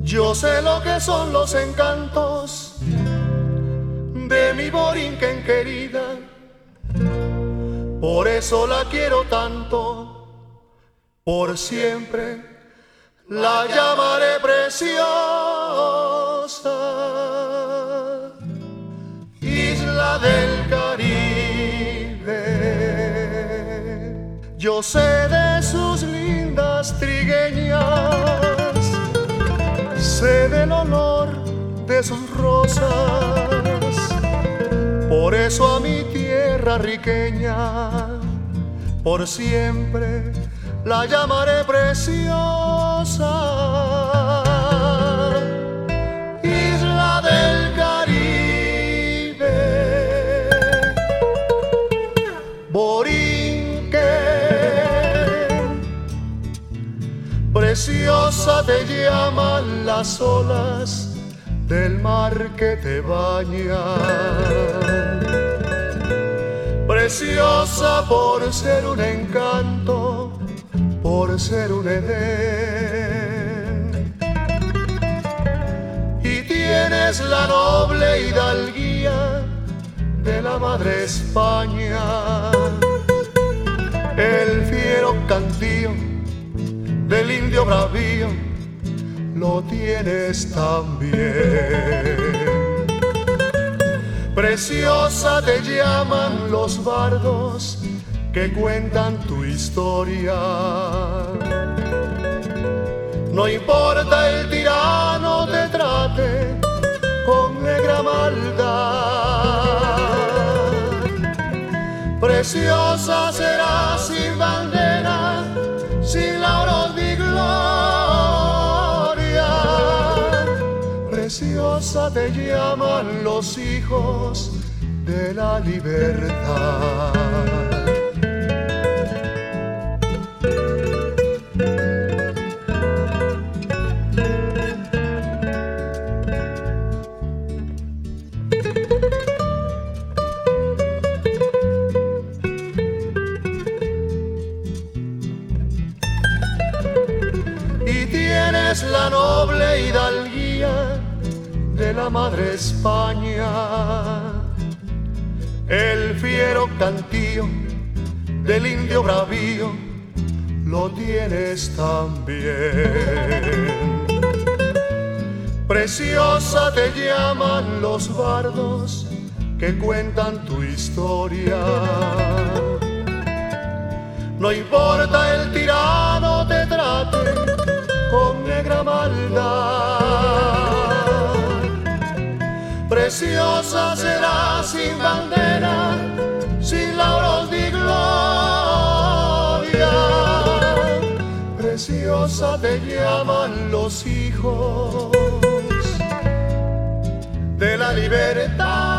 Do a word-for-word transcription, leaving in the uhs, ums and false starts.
Yo sé lo que son los encantos de mi Borinquen querida, por eso la quiero tanto, por siempre la llamaré preciosa. Isla del Caribe, yo sé de sus lindas trigueñas, sé del olor de sus rosas, por eso a mi tierra riqueña, por siempre la llamaré preciosa. Isla del Caribe, Borinquen, preciosa te llaman las olas del mar que te baña, preciosa por ser un encanto, por ser un Edén. Y tienes la noble hidalguía de la madre España, el fiero cantío del indio bravío lo tienes también. Preciosa te llaman los bardos que cuentan tu historia. No importa el tirano te trate con negra maldad, preciosa será sin bandera, sin lauros ni gloria. Preciosa te llaman los hijos de la libertad. Y tienes la noble hidalguía de la madre España, el fiero cantío del indio bravío lo tienes también. Preciosa te llaman los bardos que cuentan tu historia. No importa el tirano te trate con negra maldad, preciosa será sin bandera, sin lauros ni gloria. Preciosa te llaman los hijos de la libertad.